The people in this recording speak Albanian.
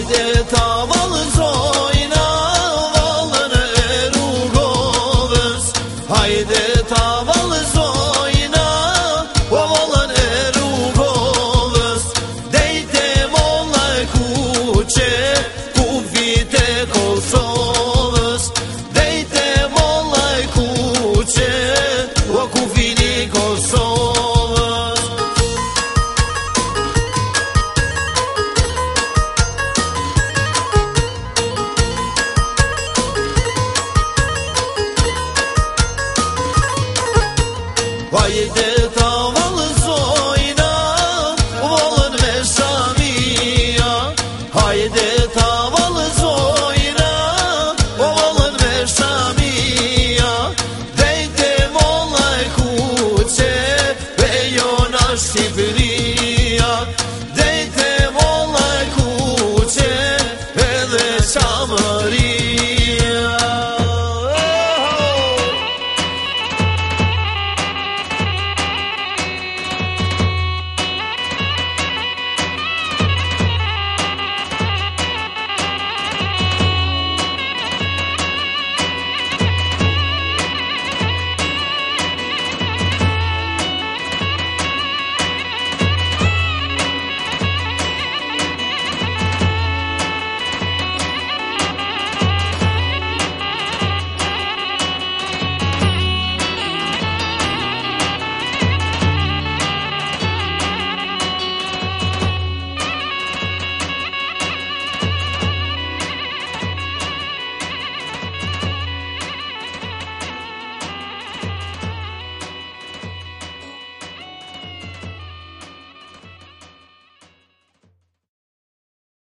Hajde ta vallëzojna vallën e rrugovës, hajde ta vallëzojna vallën e rrugovës, dejte molla e kuqe, kufit e Kosovës, dejte molla e kuqe, kufin i Kosovës. Hajde